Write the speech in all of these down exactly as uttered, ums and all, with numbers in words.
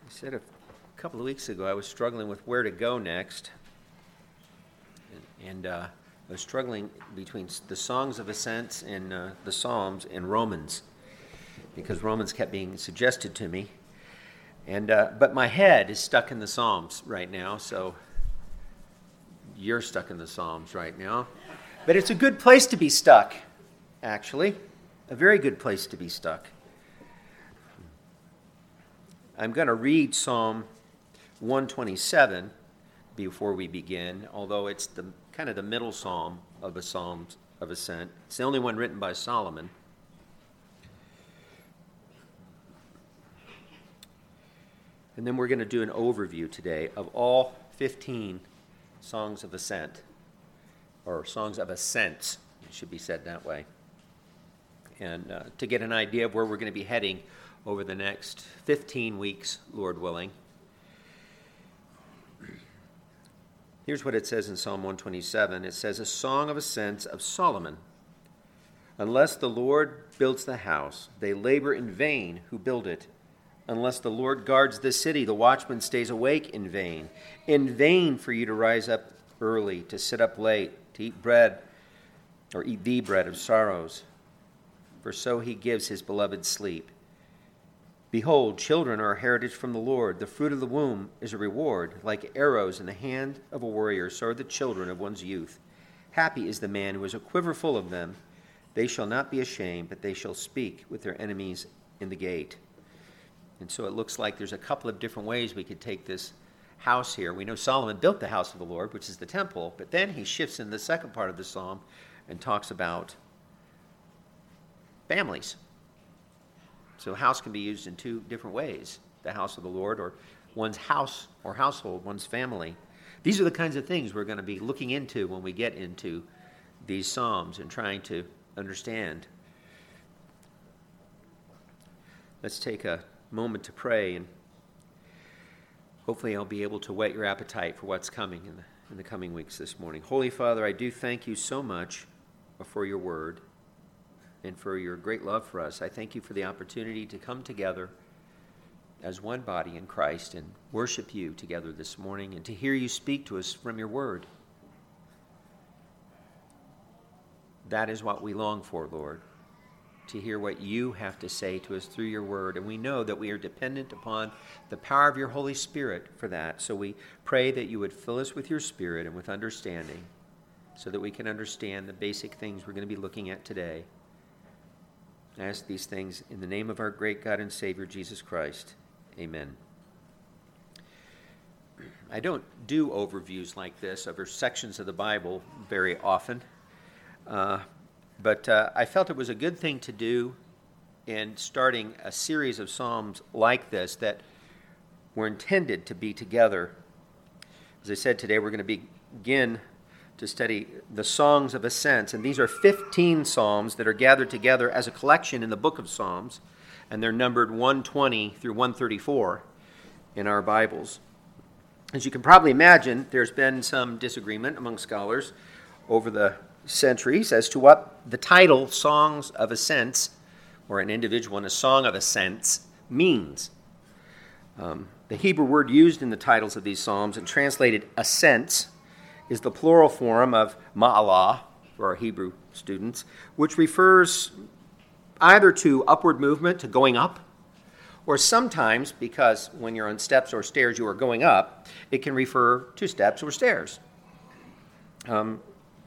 I said a couple of weeks ago I was struggling with where to go next, and, and uh, I was struggling between the Songs of Ascents and uh, the Psalms and Romans, because Romans kept being suggested to me, and uh, but my head is stuck in the Psalms right now, so you're stuck in the Psalms right now. But it's a good place to be stuck, actually, a very good place to be stuck. I'm going to read Psalm one twenty-seven before we begin, although it's the kind of the middle psalm of the Psalms of Ascent. It's the only one written by Solomon. And then we're going to do an overview today of all fifteen Songs of Ascent, or Songs of Ascents, it should be said that way, and uh, to get an idea of where we're going to be heading over the next fifteen weeks, Lord willing. Here's what it says in Psalm one twenty-seven. It says, "A song of ascents of Solomon. Unless the Lord builds the house, they labor in vain who build it. Unless the Lord guards the city, the watchman stays awake in vain. In vain for you to rise up early, to sit up late, to eat bread, or eat the bread of sorrows. For so he gives his beloved sleep. Behold, children are a heritage from the Lord. The fruit of the womb is a reward. Like arrows in the hand of a warrior, so are the children of one's youth. Happy is the man who has a quiver full of them. They shall not be ashamed, but they shall speak with their enemies in the gate." And so it looks like there's a couple of different ways we could take this house here. We know Solomon built the house of the Lord, which is the temple, but then he shifts in the second part of the psalm and talks about families. So house can be used in two different ways, the house of the Lord, or one's house or household, one's family. These are the kinds of things we're going to be looking into when we get into these psalms and trying to understand. Let's take a moment to pray, and hopefully I'll be able to whet your appetite for what's coming in the, in the coming weeks this morning. Holy Father, I do thank you so much for your word and for your great love for us. I thank you for the opportunity to come together as one body in Christ and worship you together this morning and to hear you speak to us from your word. That is what we long for, Lord, to hear what you have to say to us through your word. And we know that we are dependent upon the power of your Holy Spirit for that. So we pray that you would fill us with your Spirit and with understanding so that we can understand the basic things we're going to be looking at today. I ask these things in the name of our great God and Savior, Jesus Christ. Amen. I don't do overviews like this over sections of the Bible very often. Uh, But uh, I felt it was a good thing to do in starting a series of psalms like this that were intended to be together. As I said, today we're going to begin to study the Songs of Ascents, and these are fifteen psalms that are gathered together as a collection in the book of Psalms, and they're numbered one twenty through one thirty-four in our Bibles. As you can probably imagine, there's been some disagreement among scholars over the centuries as to what the title Songs of Ascents, or an individual in a Song of Ascents, means. Um, the Hebrew word used in the titles of these psalms and translated ascents is the plural form of ma'alah for our Hebrew students, which refers either to upward movement, to going up, or sometimes, because when you're on steps or stairs you are going up, it can refer to steps or stairs. Um,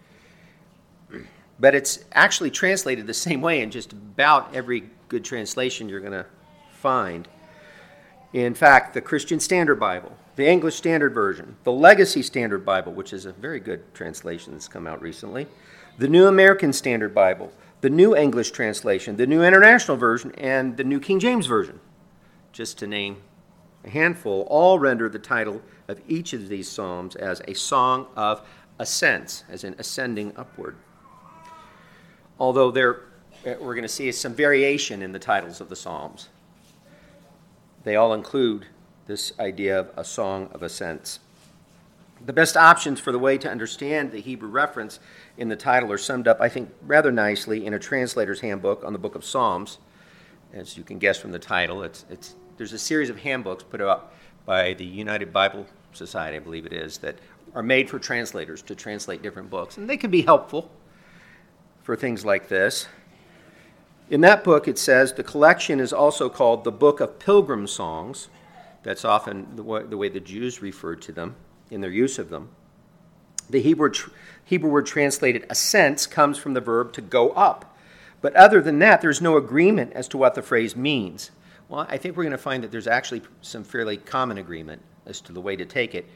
But it's actually translated the same way in just about every good translation you're going to find. In fact, the Christian Standard Bible, the English Standard Version, the Legacy Standard Bible, which is a very good translation that's come out recently, the New American Standard Bible, the New English Translation, the New International Version, and the New King James Version, just to name a handful, all render the title of each of these psalms as a song of ascents, as in ascending upward. Although there, we're going to see some variation in the titles of the Psalms. They all include this idea of a song of ascents. The best options for the way to understand the Hebrew reference in the title are summed up, I think, rather nicely in a translator's handbook on the book of Psalms. As you can guess from the title, it's, it's there's a series of handbooks put out by the United Bible Society, I believe it is, that are made for translators to translate different books. And they can be helpful for things like this. In that book, it says the collection is also called the Book of Pilgrim Songs. That's often the way, the way the Jews referred to them in their use of them. The Hebrew, tr- Hebrew word translated ascents comes from the verb to go up. But other than that, there's no agreement as to what the phrase means. Well, I think we're going to find that there's actually some fairly common agreement as to the way to take it.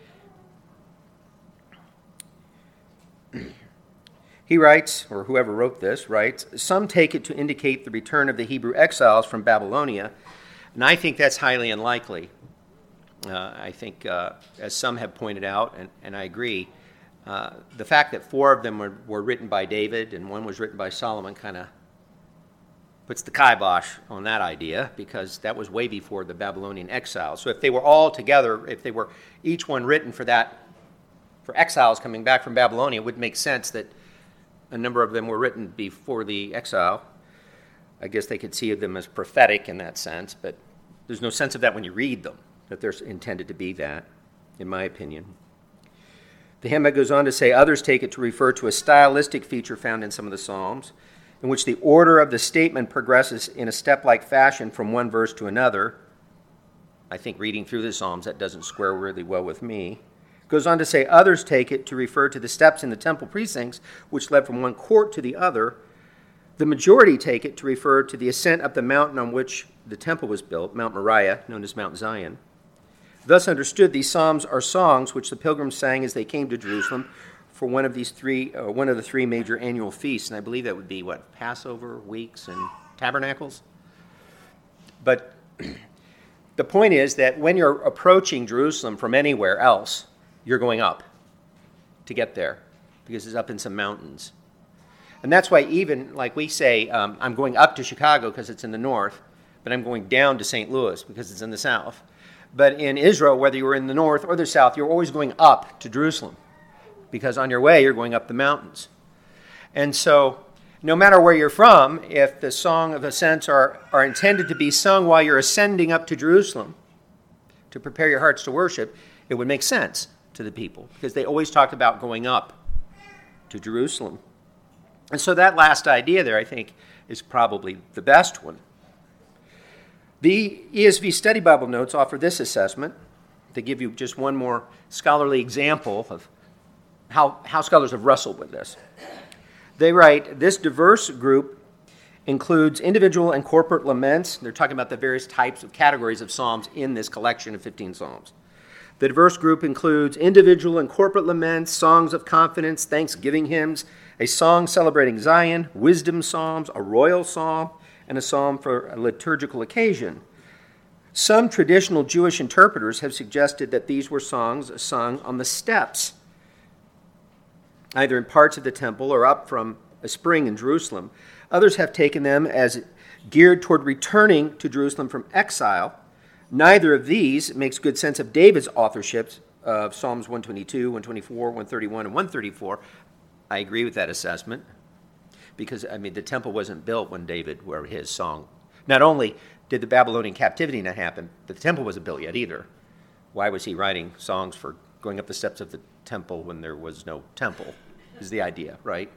He writes, or whoever wrote this writes, some take it to indicate the return of the Hebrew exiles from Babylonia, and I think that's highly unlikely. Uh, I think, uh, as some have pointed out, and, and I agree, uh, the fact that four of them were, were written by David and one was written by Solomon kind of puts the kibosh on that idea, because that was way before the Babylonian exile. So if they were all together, if they were each one written for that, for exiles coming back from Babylonia, it would make sense that a number of them were written before the exile. I guess they could see them as prophetic in that sense, but there's no sense of that when you read them, that they're intended to be that, in my opinion. The handbook goes on to say others take it to refer to a stylistic feature found in some of the Psalms, in which the order of the statement progresses in a step-like fashion from one verse to another. I think reading through the Psalms, that doesn't square really well with me. Goes on to say others take it to refer to the steps in the temple precincts, which led from one court to the other. The majority take it to refer to the ascent up the mountain on which the temple was built, Mount Moriah, known as Mount Zion. Thus understood, these psalms are songs which the pilgrims sang as they came to Jerusalem for one of these three, uh, one of the three major annual feasts, and I believe that would be what, Passover, Weeks, and Tabernacles. But the point is that when you're approaching Jerusalem from anywhere else, you're going up to get there, because it's up in some mountains. And that's why even, like we say, um, I'm going up to Chicago because it's in the north, but I'm going down to Saint Louis because it's in the south. But in Israel, whether you were in the north or the south, you're always going up to Jerusalem, because on your way, you're going up the mountains. And so, no matter where you're from, if the song of ascents are, are intended to be sung while you're ascending up to Jerusalem to prepare your hearts to worship, it would make sense to the people, because they always talked about going up to Jerusalem. And so that last idea there, I think, is probably the best one. The E S V Study Bible Notes offer this assessment to give you just one more scholarly example of how, how scholars have wrestled with this. They write, this diverse group includes individual and corporate laments. They're talking about the various types of categories of psalms in this collection of fifteen psalms. The diverse group includes individual and corporate laments, songs of confidence, thanksgiving hymns, a song celebrating Zion, wisdom psalms, a royal psalm, and a psalm for a liturgical occasion. Some traditional Jewish interpreters have suggested that these were songs sung on the steps, either in parts of the temple or up from a spring in Jerusalem. Others have taken them as geared toward returning to Jerusalem from exile. Neither of these makes good sense of David's authorship of Psalms one twenty-two, one twenty-four, one thirty-one, and one thirty-four. I agree with that assessment, because, I mean, the temple wasn't built when David wrote his song. Not only did the Babylonian captivity not happen, but the temple wasn't built yet either. Why was he writing songs for going up the steps of the temple when there was no temple, is the idea, right?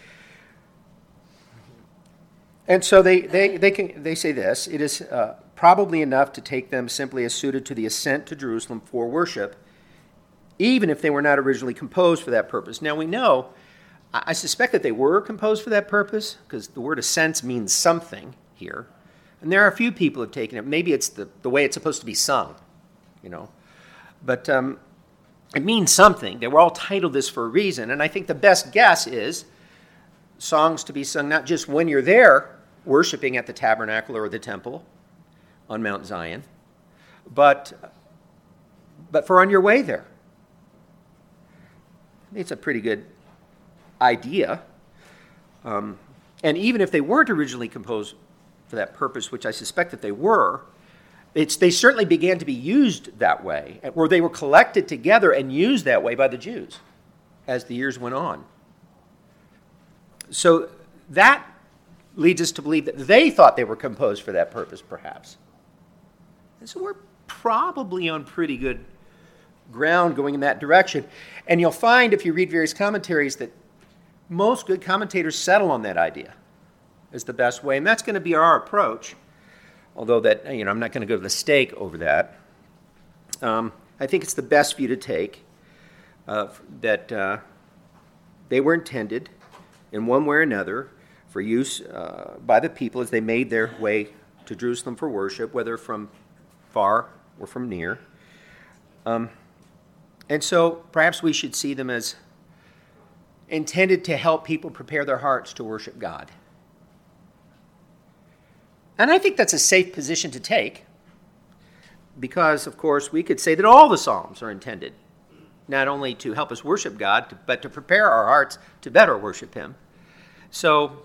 And so they they they can they say this, it is uh, probably enough to take them simply as suited to the ascent to Jerusalem for worship, even if they were not originally composed for that purpose. Now we know, I suspect that they were composed for that purpose, because the word ascents means something here. And there are a few people who have taken it. Maybe it's the, the way it's supposed to be sung, you know. But um, it means something. They were all titled this for a reason. And I think the best guess is songs to be sung not just when you're there worshiping at the tabernacle or the temple on Mount Zion, but, but for on your way there. It's a pretty good idea. Um, and even if they weren't originally composed for that purpose, which I suspect that they were, it's, they certainly began to be used that way, or they were collected together and used that way by the Jews as the years went on. So that leads us to believe that they thought they were composed for that purpose, perhaps. And so we're probably on pretty good ground going in that direction. And you'll find, if you read various commentaries, that most good commentators settle on that idea as the best way. And that's going to be our approach, although that, you know, I'm not going to go to the stake over that. Um, I think it's the best view to take, uh, that uh, they were intended in one way or another for use uh, by the people as they made their way to Jerusalem for worship, whether from far or from near. Um, and so perhaps we should see them as intended to help people prepare their hearts to worship God. And I think that's a safe position to take because, of course, we could say that all the Psalms are intended not only to help us worship God, but to prepare our hearts to better worship Him. So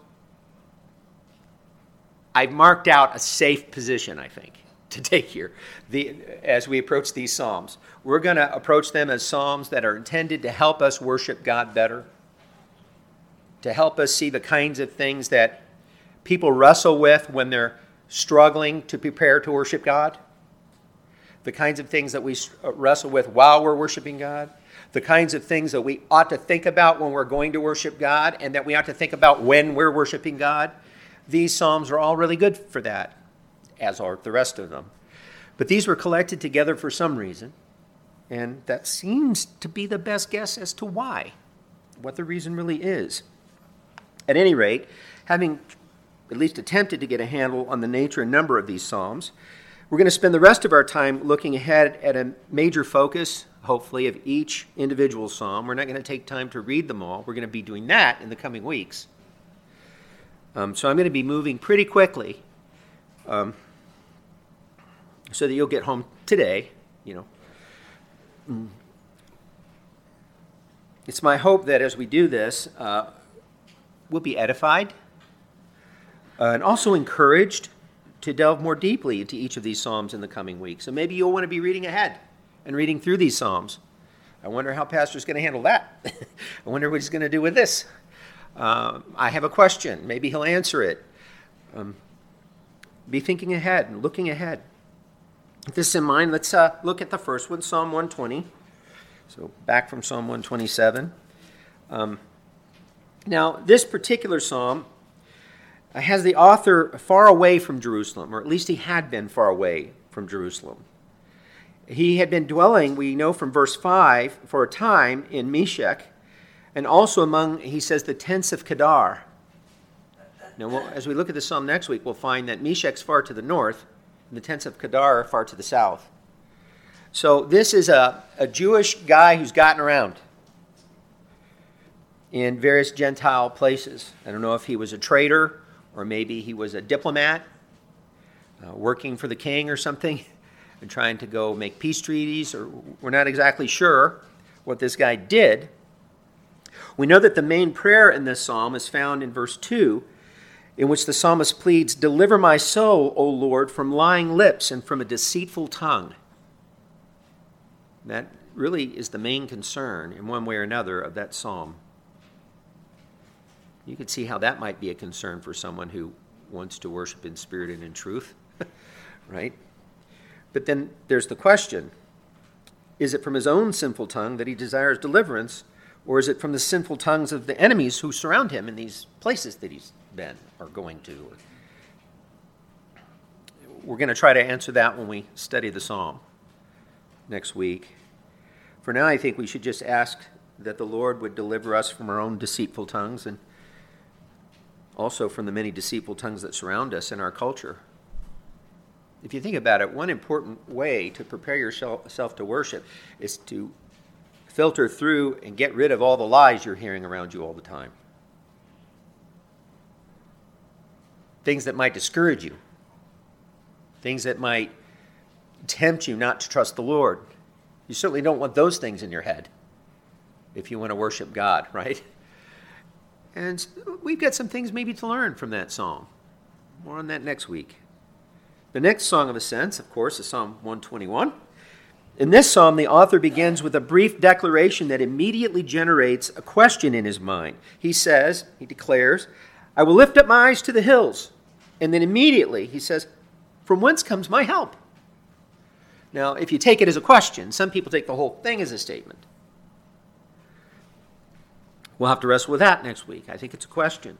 I've marked out a safe position, I think, to take here the, as we approach these Psalms. We're going to approach them as Psalms that are intended to help us worship God better, to help us see the kinds of things that people wrestle with when they're struggling to prepare to worship God, the kinds of things that we wrestle with while we're worshiping God, the kinds of things that we ought to think about when we're going to worship God, and that we ought to think about when we're worshiping God. These Psalms are all really good for that, as are the rest of them. But these were collected together for some reason, and that seems to be the best guess as to why, what the reason really is. At any rate, having at least attempted to get a handle on the nature and number of these Psalms, we're going to spend the rest of our time looking ahead at a major focus, hopefully, of each individual Psalm. We're not going to take time to read them all. We're going to be doing that in the coming weeks. Um, so I'm going to be moving pretty quickly um, so that you'll get home today, you know. Mm. It's my hope that as we do this, uh, we'll be edified uh, and also encouraged to delve more deeply into each of these Psalms in the coming weeks. So maybe you'll want to be reading ahead and reading through these Psalms. I wonder how Pastor's going to handle that. I wonder what he's going to do with this. Um, I have a question. Maybe he'll answer it. Um, be thinking ahead and looking ahead. With this in mind, let's uh, look at the first one, Psalm one twenty. So back from Psalm one twenty-seven. Um, now, this particular psalm uh, has the author far away from Jerusalem, or at least he had been far away from Jerusalem. He had been dwelling, we know from verse five, for a time in Meshech, and also among, he says, the tents of Kedar. Now, we'll, as we look at the psalm next week, we'll find that Meshech's far to the north, and the tents of Kedar are far to the south. So this is a, a Jewish guy who's gotten around in various Gentile places. I don't know if he was a trader, or maybe he was a diplomat, uh, working for the king or something, and trying to go make peace treaties, or we're not exactly sure what this guy did. We know that the main prayer in this psalm is found in verse two, in which the psalmist pleads, "Deliver my soul, O Lord, from lying lips and from a deceitful tongue." That really is the main concern, in one way or another, of that psalm. You can see how that might be a concern for someone who wants to worship in spirit and in truth, right? But then there's the question, is it from his own sinful tongue that he desires deliverance, or is it from the sinful tongues of the enemies who surround him in these places that he's been or going to? We're going to try to answer that when we study the psalm next week. For now, I think we should just ask that the Lord would deliver us from our own deceitful tongues and also from the many deceitful tongues that surround us in our culture. If you think about it, one important way to prepare yourself to worship is to filter through and get rid of all the lies you're hearing around you all the time. Things that might discourage you. Things that might tempt you not to trust the Lord. You certainly don't want those things in your head if you want to worship God, right? And we've got some things maybe to learn from that psalm. More on that next week. The next Song of Ascents, of course, is Psalm one twenty-one. In this psalm, the author begins with a brief declaration that immediately generates a question in his mind. He says, he declares, "I will lift up my eyes to the hills." And then immediately he says, "From whence comes my help?" Now, if you take it as a question, some people take the whole thing as a statement. We'll have to wrestle with that next week. I think it's a question.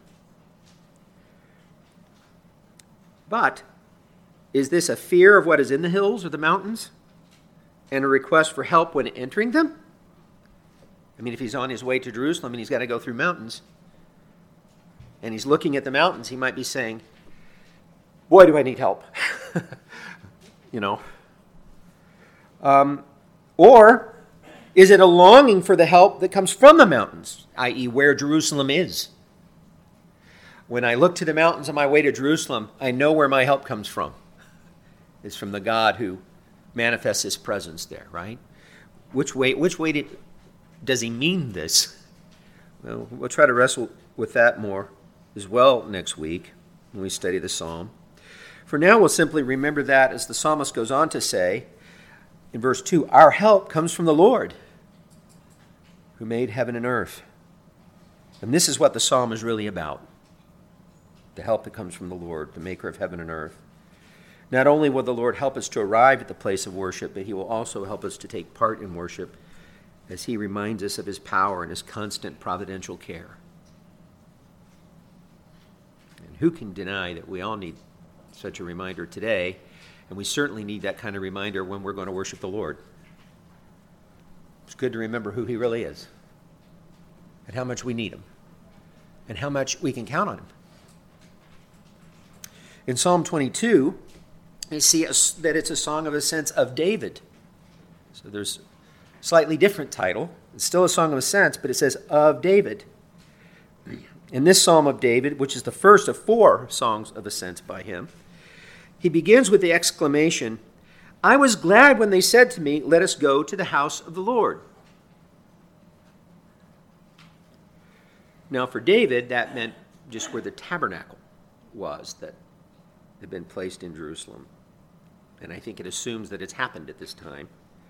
But is this a fear of what is in the hills or the mountains and a request for help when entering them? I mean, if he's on his way to Jerusalem and he's got to go through mountains and he's looking at the mountains, he might be saying, boy, do I need help. you know. Um, or is it a longing for the help that comes from the mountains, that is where Jerusalem is? When I look to the mountains on my way to Jerusalem, I know where my help comes from. It's from the God who manifests his presence there, right? Which way, which way did, does he mean this? Well, we'll try to wrestle with that more as well next week when we study the psalm. For now, we'll simply remember that, as the psalmist goes on to say in verse two, our help comes from the Lord who made heaven and earth. And this is what the psalm is really about. The help that comes from the Lord, the maker of heaven and earth. Not only will the Lord help us to arrive at the place of worship, but he will also help us to take part in worship as he reminds us of his power and his constant providential care. And who can deny that we all need such a reminder today, and we certainly need that kind of reminder when we're going to worship the Lord. It's good to remember who he really is, and how much we need him, and how much we can count on him. In Psalm twenty-two, you see that it's a song of ascents of David. So there's a slightly different title. It's still a song of ascents, but it says of David. In this Psalm of David, which is the first of four songs of ascents by him, he begins with the exclamation, I was glad when they said to me, let us go to the house of the Lord. Now for David, that meant just where the tabernacle was that had been placed in Jerusalem. And I think it assumes that it's happened at this time.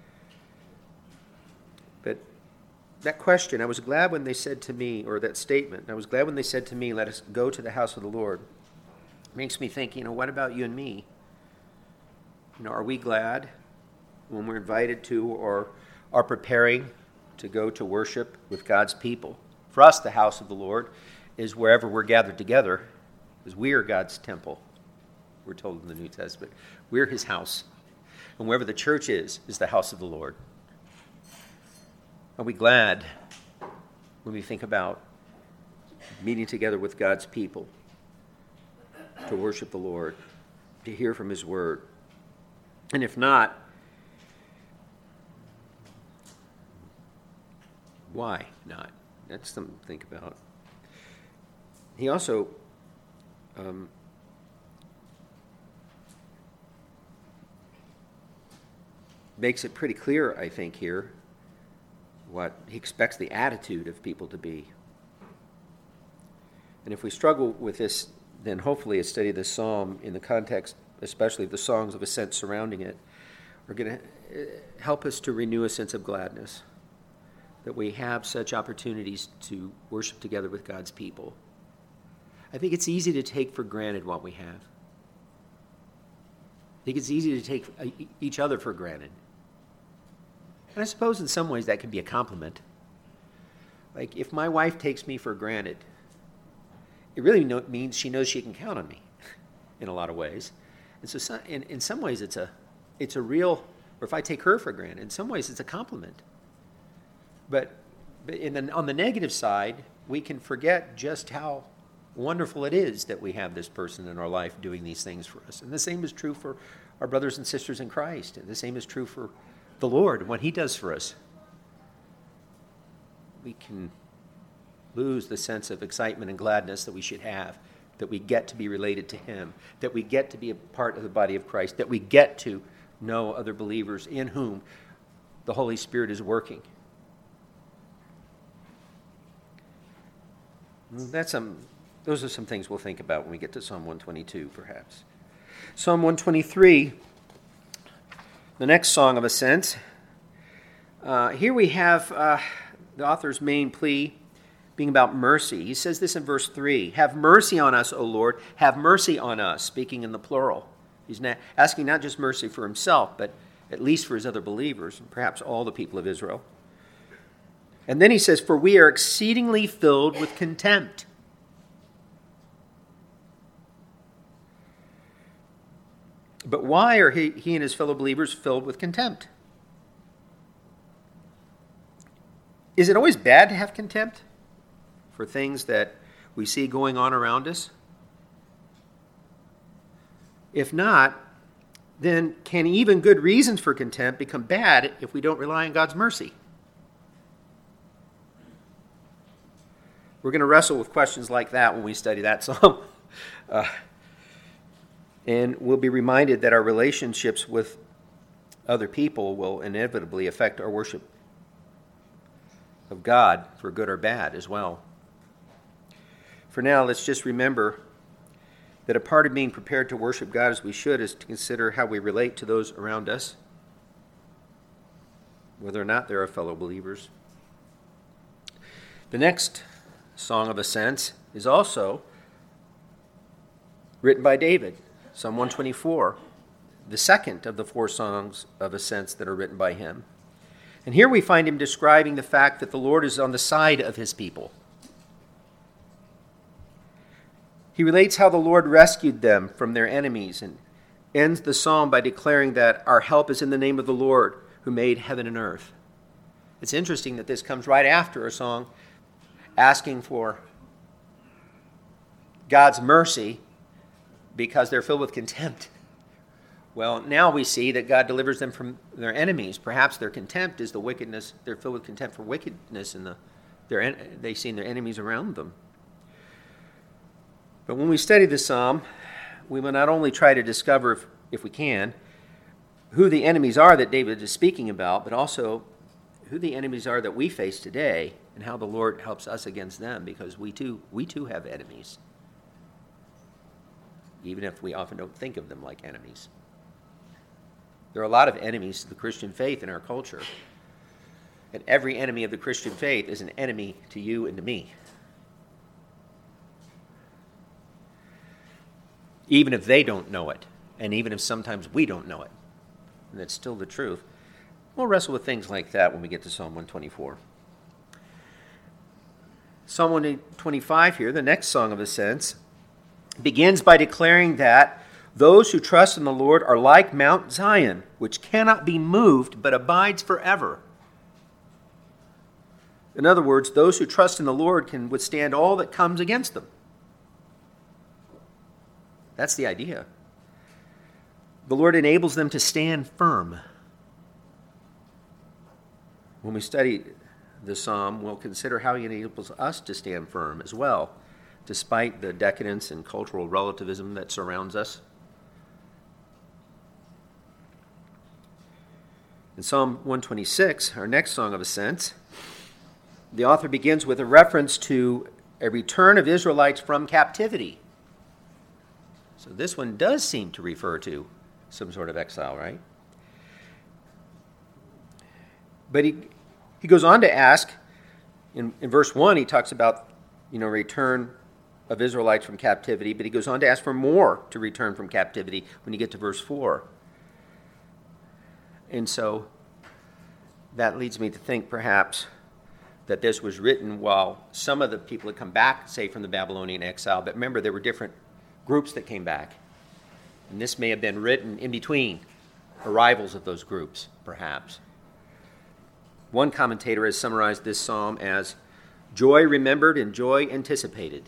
But that question, I was glad when they said to me, or that statement, I was glad when they said to me, let us go to the house of the Lord, makes me think, you know, what about you and me? You know, are we glad when we're invited to or are preparing to go to worship with God's people? For us, the house of the Lord is wherever we're gathered together, because we are God's temple. We're told in the New Testament. We're his house. And wherever the church is, is the house of the Lord. Are we glad when we think about meeting together with God's people to worship the Lord, to hear from his word? And if not, why not? That's something to think about. He also um, makes it pretty clear, I think, here, what he expects the attitude of people to be. And if we struggle with this, then hopefully a study of this psalm in the context, especially of the songs of ascent surrounding it, are going to help us to renew a sense of gladness that we have such opportunities to worship together with God's people. I think it's easy to take for granted what we have. I think it's easy to take each other for granted. And I suppose in some ways that can be a compliment. Like if my wife takes me for granted, it really no, means she knows she can count on me in a lot of ways. And so some, in, in some ways it's a, it's a real, or if I take her for granted, in some ways it's a compliment. But, but in the, on the negative side, we can forget just how wonderful it is that we have this person in our life doing these things for us. And the same is true for our brothers and sisters in Christ. And the same is true for the Lord and what he does for us. We can lose the sense of excitement and gladness that we should have, that we get to be related to him, that we get to be a part of the body of Christ, that we get to know other believers in whom the Holy Spirit is working. That's some, those are some things we'll think about when we get to Psalm one twenty-two, perhaps. Psalm one twenty-three, the next song of ascent. Uh, here we have uh, the author's main plea being about mercy. He says this in verse three, have mercy on us, O Lord, have mercy on us, speaking in the plural. He's not asking not just mercy for himself, but at least for his other believers, and perhaps all the people of Israel. And then he says, "For we are exceedingly filled with contempt." But why are he, he and his fellow believers filled with contempt? Is it always bad to have contempt for things that we see going on around us? If not, then can even good reasons for contempt become bad if we don't rely on God's mercy? We're going to wrestle with questions like that when we study that psalm. Uh, and we'll be reminded that our relationships with other people will inevitably affect our worship of God, for good or bad as well. For now, let's just remember that a part of being prepared to worship God as we should is to consider how we relate to those around us, whether or not they're our fellow believers. The next Song of Ascents is also written by David, Psalm one twenty-four, the second of the four songs of ascents that are written by him. And here we find him describing the fact that the Lord is on the side of his people. He relates how the Lord rescued them from their enemies and ends the psalm by declaring that our help is in the name of the Lord who made heaven and earth. It's interesting that this comes right after a song asking for God's mercy because they're filled with contempt. Well, now we see that God delivers them from their enemies. Perhaps their contempt is the wickedness. They're filled with contempt for wickedness, and the, they're, they see their enemies around them. But when we study the psalm, we will not only try to discover, if, if we can, who the enemies are that David is speaking about, but also who the enemies are that we face today and how the Lord helps us against them, because we too, we too have enemies, even if we often don't think of them like enemies. There are a lot of enemies to the Christian faith in our culture, and every enemy of the Christian faith is an enemy to you and to me. Even if they don't know it, and even if sometimes we don't know it, and that's still the truth. We'll wrestle with things like that when we get to Psalm one twenty-four. Psalm one twenty-five here, the next Song of Ascents, begins by declaring that those who trust in the Lord are like Mount Zion, which cannot be moved but abides forever. In other words, those who trust in the Lord can withstand all that comes against them. That's the idea. The Lord enables them to stand firm. When we study the psalm, we'll consider how he enables us to stand firm as well, despite the decadence and cultural relativism that surrounds us. In Psalm one twenty-six, our next Song of Ascents, the author begins with a reference to a return of Israelites from captivity. So this one does seem to refer to some sort of exile, right? But he he goes on to ask, in, in verse one, he talks about, you know, return of Israelites from captivity, but he goes on to ask for more to return from captivity when you get to verse four. And so that leads me to think perhaps that this was written while some of the people had come back, say, from the Babylonian exile. But remember, there were different groups that came back. And this may have been written in between arrivals of those groups, perhaps. One commentator has summarized this psalm as joy remembered and joy anticipated.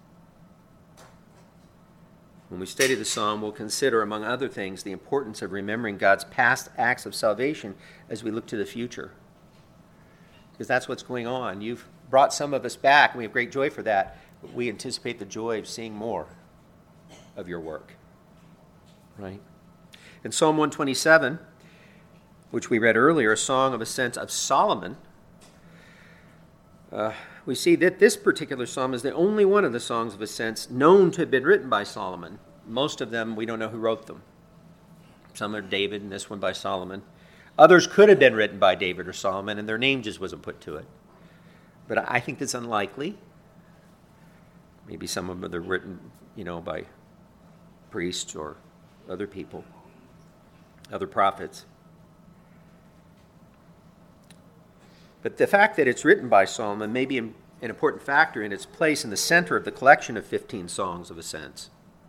When we study the psalm, we'll consider, among other things, the importance of remembering God's past acts of salvation as we look to the future. Because that's what's going on. You've brought some of us back, and we have great joy for that. But we anticipate the joy of seeing more of your work. Right? In Psalm one twenty-seven, which we read earlier, a Song of Ascents of Solomon, uh, we see that this particular psalm is the only one of the Songs of Ascents known to have been written by Solomon. Most of them, we don't know who wrote them. Some are David, and this one by Solomon. Others could have been written by David or Solomon, and their name just wasn't put to it. But I think that's unlikely. Maybe some of them are written, you know, by priests or other people, other prophets. But the fact that it's written by Solomon may be an important factor in its place in the center of the collection of fifteen songs of ascents.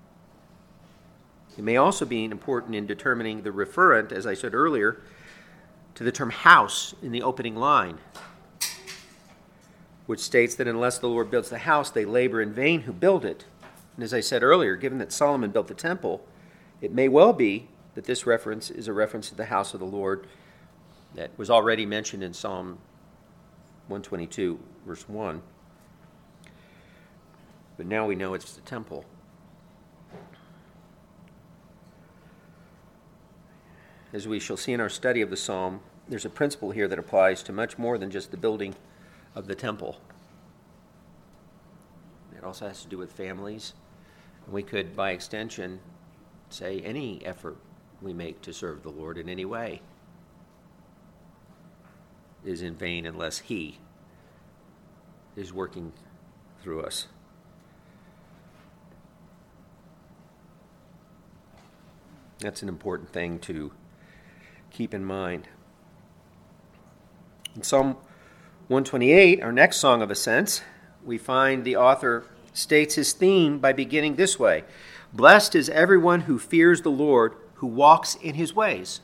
It may also be important in determining the referent, as I said earlier, to the term house in the opening line, which states that unless the Lord builds the house, they labor in vain who build it. And as I said earlier, given that Solomon built the temple, it may well be that this reference is a reference to the house of the Lord that was already mentioned in Psalm one twenty-two, verse one. But now we know it's the temple. As we shall see in our study of the psalm, there's a principle here that applies to much more than just the building of the temple. It also has to do with families. We could, by extension, say any effort we make to serve the Lord in any way is in vain unless He is working through us. That's an important thing to keep in mind. In Psalm one twenty-eight, our next song of ascents, we find the author states his theme by beginning this way: "Blessed is everyone who fears the Lord, who walks in his ways."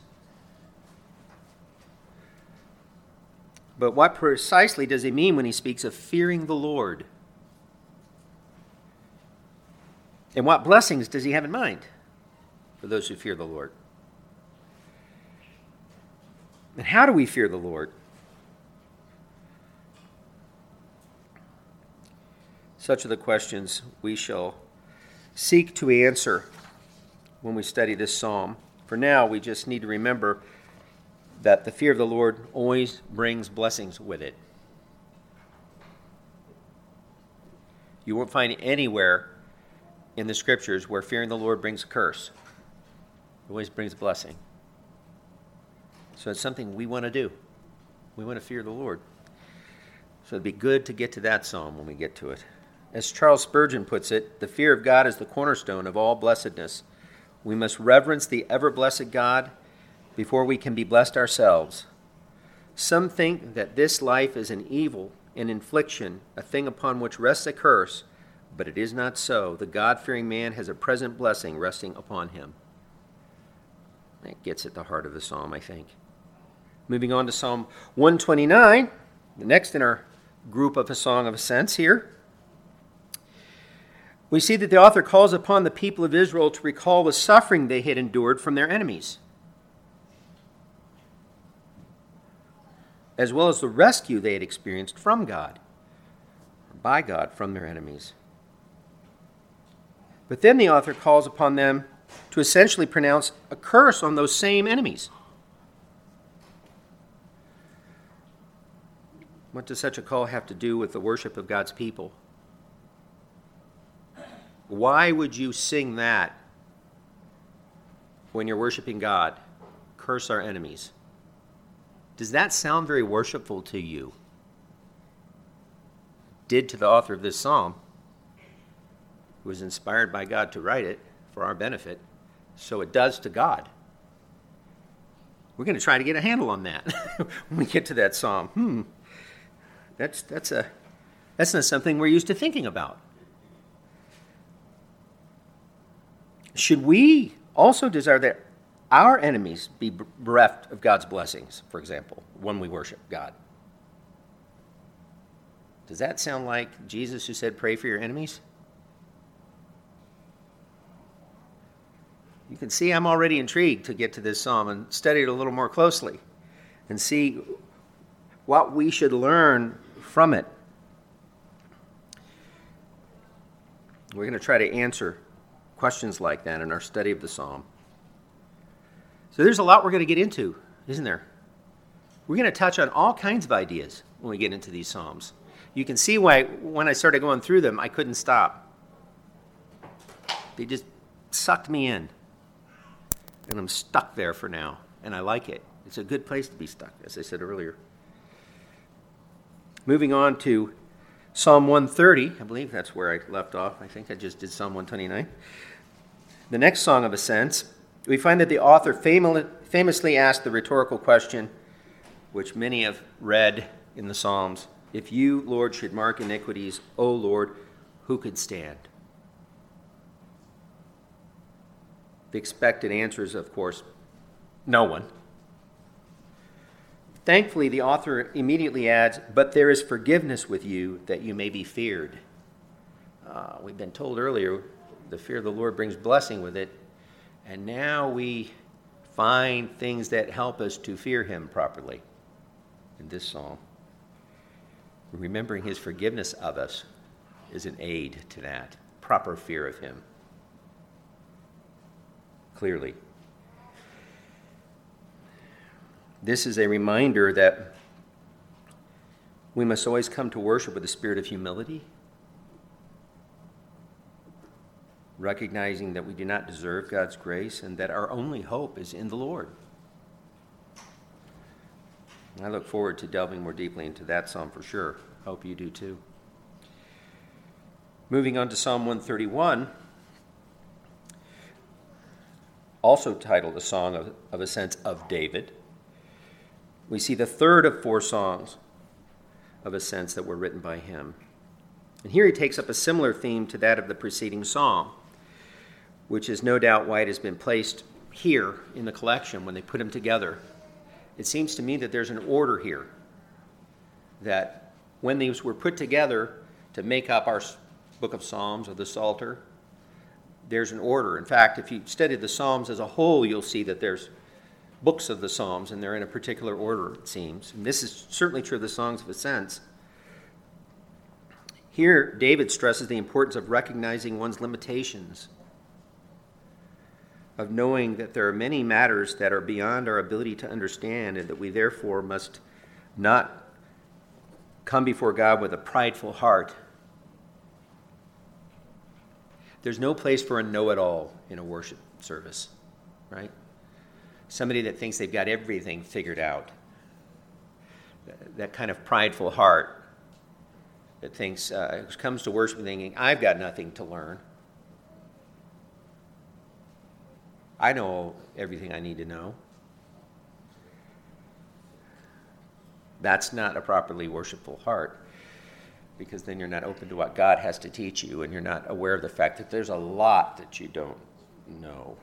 But what precisely does he mean when he speaks of fearing the Lord? And what blessings does he have in mind for those who fear the Lord? And how do we fear the Lord? Such are the questions we shall seek to answer when we study this psalm. For now, we just need to remember that the fear of the Lord always brings blessings with it. You won't find anywhere in the Scriptures where fearing the Lord brings a curse. It always brings a blessing. So it's something we want to do. We want to fear the Lord. So it'd be good to get to that psalm when we get to it. As Charles Spurgeon puts it, the fear of God is the cornerstone of all blessedness. We must reverence the ever-blessed God before we can be blessed ourselves. Some think that this life is an evil, an infliction, a thing upon which rests a curse, but it is not so. The God-fearing man has a present blessing resting upon him. That gets at the heart of the psalm, I think. Moving on to Psalm one twenty-nine, the next in our group of a song of ascents here. We see that the author calls upon the people of Israel to recall the suffering they had endured from their enemies, as well as the rescue they had experienced from God, or by God, from their enemies. But then the author calls upon them to essentially pronounce a curse on those same enemies. What does such a call have to do with the worship of God's people? Why would you sing that when you're worshiping God? Curse our enemies. Does that sound very worshipful to you? It did to the author of this psalm, who was inspired by God to write it for our benefit. So it does to God. We're going to try to get a handle on that when we get to that psalm. Hmm. That's that's a that's not something we're used to thinking about. Should we also desire that our enemies be bereft of God's blessings, for example, when we worship God? Does that sound like Jesus who said, "Pray for your enemies"? You can see I'm already intrigued to get to this psalm and study it a little more closely and see what we should learn from it. We're going to try to answer questions like that in our study of the psalm. So there's a lot we're going to get into, isn't there? We're going to touch on all kinds of ideas when we get into these psalms. You can see why when I started going through them, I couldn't stop. They just sucked me in. And I'm stuck there for now, and I like it. It's a good place to be stuck, as I said earlier. Moving on to Psalm one thirty. I believe that's where I left off. I think I just did Psalm one twenty-nine. The next Song of Ascents, we find that the author famously asked the rhetorical question, which many have read in the Psalms, "If you, Lord, should mark iniquities, O Lord, who could stand?" The expected answer is, of course, no one. Thankfully, the author immediately adds, "But there is forgiveness with you, that you may be feared." Uh, we've been told earlier, the fear of the Lord brings blessing with it, and now we find things that help us to fear him properly in this psalm. Remembering his forgiveness of us is an aid to that, proper fear of him. Clearly. This is a reminder that we must always come to worship with a spirit of humility, recognizing that we do not deserve God's grace and that our only hope is in the Lord. I look forward to delving more deeply into that psalm for sure. Hope you do too. Moving on to Psalm one thirty-one, also titled A Song of, of Ascents of David. We see the third of four songs of ascents that were written by him. And here he takes up a similar theme to that of the preceding psalm, which is no doubt why it has been placed here in the collection when they put them together. It seems to me that there's an order here, that when these were put together to make up our book of Psalms or the Psalter, there's an order. In fact, if you study the Psalms as a whole, you'll see that there's books of the Psalms, and they're in a particular order, it seems. And this is certainly true of the Songs of Ascents. Here, David stresses the importance of recognizing one's limitations, of knowing that there are many matters that are beyond our ability to understand, and that we therefore must not come before God with a prideful heart. There's no place for a know-it-all in a worship service, right? Somebody that thinks they've got everything figured out. That kind of prideful heart that thinks, uh, comes to worship thinking, I've got nothing to learn. I know everything I need to know. That's not a properly worshipful heart, because then you're not open to what God has to teach you, and you're not aware of the fact that there's a lot that you don't know.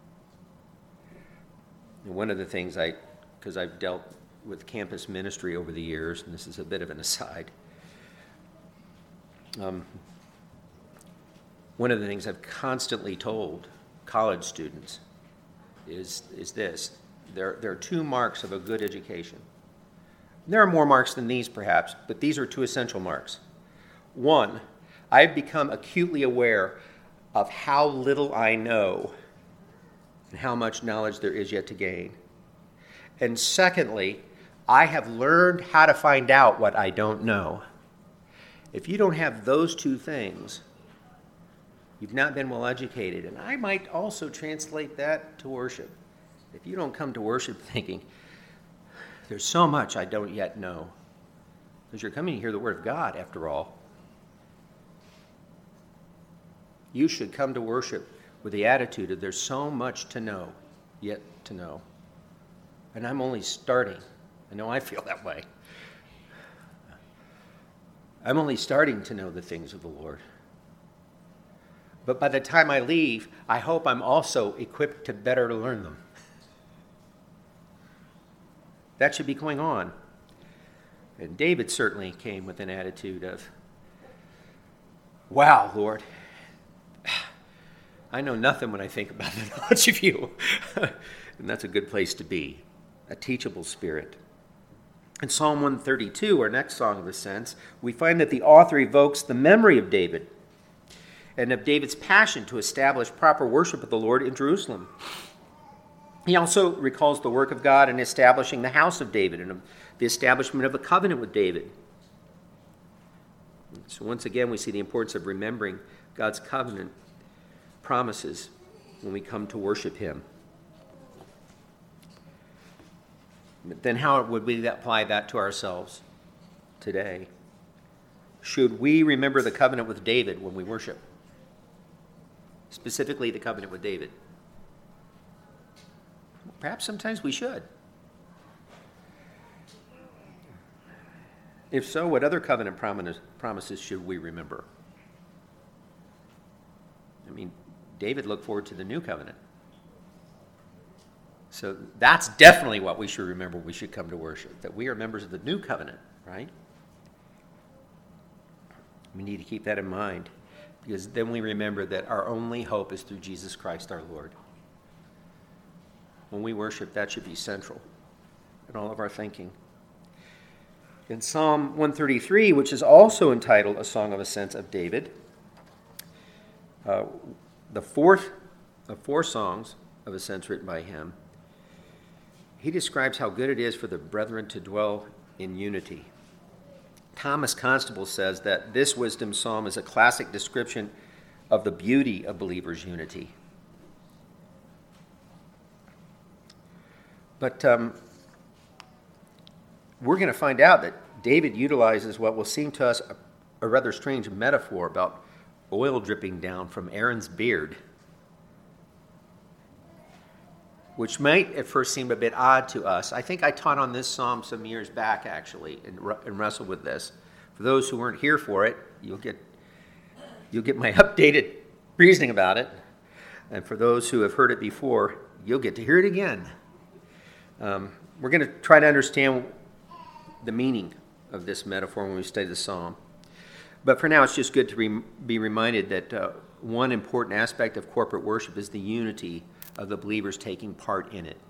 And one of the things I, because I've dealt with campus ministry over the years, and this is a bit of an aside, um, one of the things I've constantly told college students is is this. There, there are two marks of a good education. There are more marks than these, perhaps, but these are two essential marks. One, I've become acutely aware of how little I know and how much knowledge there is yet to gain. And secondly, I have learned how to find out what I don't know. If you don't have those two things, you've not been well educated. And I might also translate that to worship. If you don't come to worship thinking, there's so much I don't yet know, because you're coming to hear the Word of God, after all. You should come to worship with the attitude of there's so much to know, yet to know. And I'm only starting. I know I feel that way. I'm only starting to know the things of the Lord. But by the time I leave, I hope I'm also equipped to better learn them. That should be going on. And David certainly came with an attitude of, wow, Lord, I know nothing when I think about the knowledge of you. And that's a good place to be, a teachable spirit. In Psalm one thirty-two, our next song of ascents, we find that the author evokes the memory of David and of David's passion to establish proper worship of the Lord in Jerusalem. He also recalls the work of God in establishing the house of David and the establishment of a covenant with David. So once again, we see the importance of remembering God's covenant promises when we come to worship him. But then how would we apply that to ourselves today? Should we remember the covenant with David when we worship? Specifically, the covenant with David. Perhaps sometimes we should. If so, what other covenant promise- promises should we remember? I mean, David looked forward to the new covenant. So that's definitely what we should remember when we should come to worship, that we are members of the new covenant, right? We need to keep that in mind, because then we remember that our only hope is through Jesus Christ our Lord. When we worship, that should be central in all of our thinking. In Psalm one thirty-three, which is also entitled A Song of Ascents of David, uh, the fourth of four songs of ascents written by him, he describes how good it is for the brethren to dwell in unity. Thomas Constable says that this wisdom psalm is a classic description of the beauty of believers' unity. But um, we're going to find out that David utilizes what will seem to us a, a rather strange metaphor about oil dripping down from Aaron's beard, which might at first seem a bit odd to us. I think I taught on this psalm some years back, actually, and, and wrestled with this. For those who weren't here for it, you'll get you'll get my updated reasoning about it. And for those who have heard it before, you'll get to hear it again. Um, we're going to try to understand the meaning of this metaphor when we study the psalm. But for now, it's just good to re- be reminded that uh, one important aspect of corporate worship is the unity of the believers taking part in it.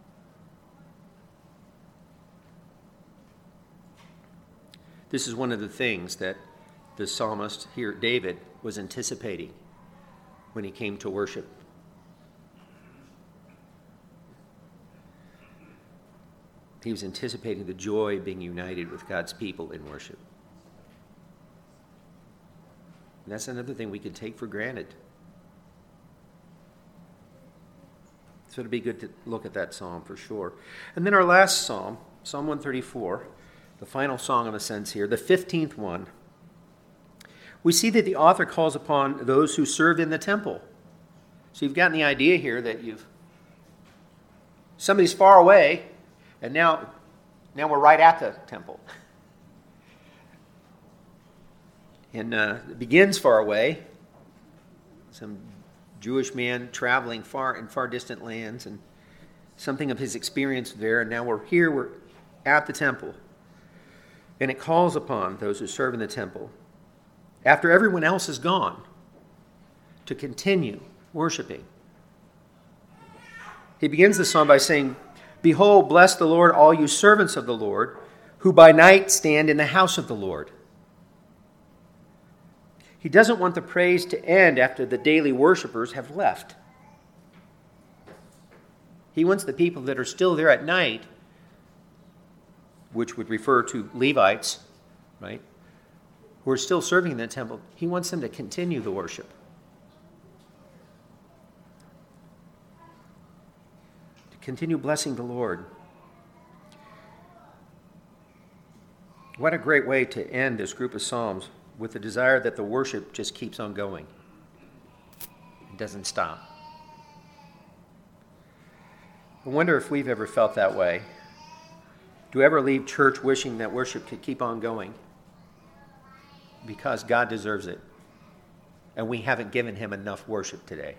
This is one of the things that the psalmist here, David, was anticipating when he came to worship. He was anticipating the joy of being united with God's people in worship. And that's another thing we can take for granted. So it'd be good to look at that psalm for sure. And then our last psalm, Psalm one thirty-four, the final song of ascents here, the fifteenth one. We see that the author calls upon those who serve in the temple. So you've gotten the idea here that you've somebody's far away, and now, now we're right at the temple. And uh, it begins far away. Some Jewish man traveling far in far distant lands, and something of his experience there. And now we're here, we're at the temple. And it calls upon those who serve in the temple, after everyone else is gone, to continue worshiping. He begins the psalm by saying, "Behold, bless the Lord, all you servants of the Lord, who by night stand in the house of the Lord." He doesn't want the praise to end after the daily worshipers have left. He wants the people that are still there at night, which would refer to Levites, right, who are still serving in the temple, he wants them to continue the worship. To continue blessing the Lord. What a great way to end this group of psalms, with the desire that the worship just keeps on going. It doesn't stop. I wonder if we've ever felt that way. Do we ever leave church wishing that worship could keep on going? Because God deserves it. And we haven't given him enough worship today.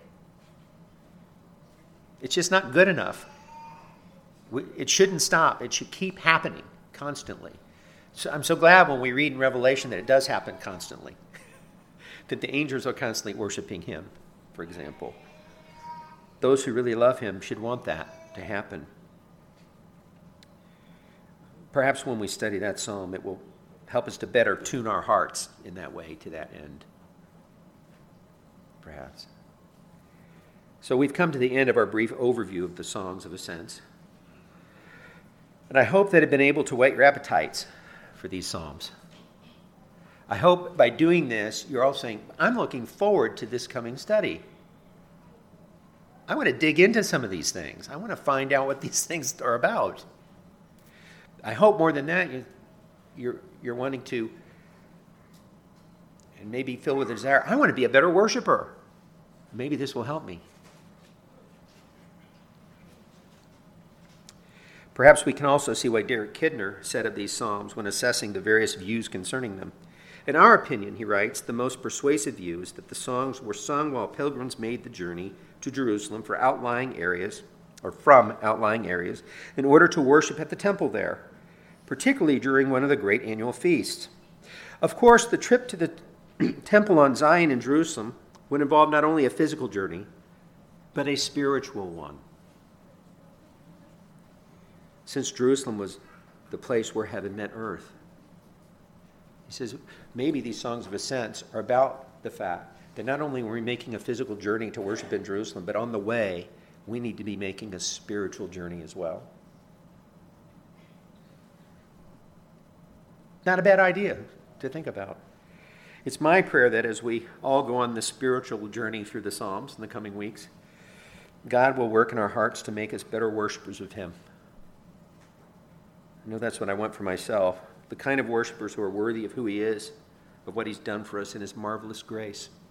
It's just not good enough. It shouldn't stop. It should keep happening constantly. So I'm so glad when we read in Revelation that it does happen constantly. That the angels are constantly worshiping him, for example. Those who really love him should want that to happen. Perhaps when we study that psalm, it will help us to better tune our hearts in that way to that end. Perhaps. So we've come to the end of our brief overview of the Songs of Ascents. And I hope that I've been able to whet your appetites for these psalms. I hope by doing this, you're all saying, I'm looking forward to this coming study. I want to dig into some of these things. I want to find out what these things are about. I hope more than that, you, you're, you're wanting to, and maybe filled with a desire, I want to be a better worshiper. Maybe this will help me. Perhaps we can also see why Derek Kidner said of these psalms when assessing the various views concerning them. In our opinion, he writes, the most persuasive view is that the songs were sung while pilgrims made the journey to Jerusalem for outlying areas, or from outlying areas, in order to worship at the temple there, particularly during one of the great annual feasts. Of course, the trip to the temple on Zion in Jerusalem would involve not only a physical journey, but a spiritual one. Since Jerusalem was the place where heaven met earth. He says, maybe these songs of ascents are about the fact that not only are we making a physical journey to worship in Jerusalem, but on the way, we need to be making a spiritual journey as well. Not a bad idea to think about. It's my prayer that as we all go on this spiritual journey through the Psalms in the coming weeks, God will work in our hearts to make us better worshipers of him. I know that's what I want for myself, the kind of worshipers who are worthy of who he is, of what he's done for us in his marvelous grace.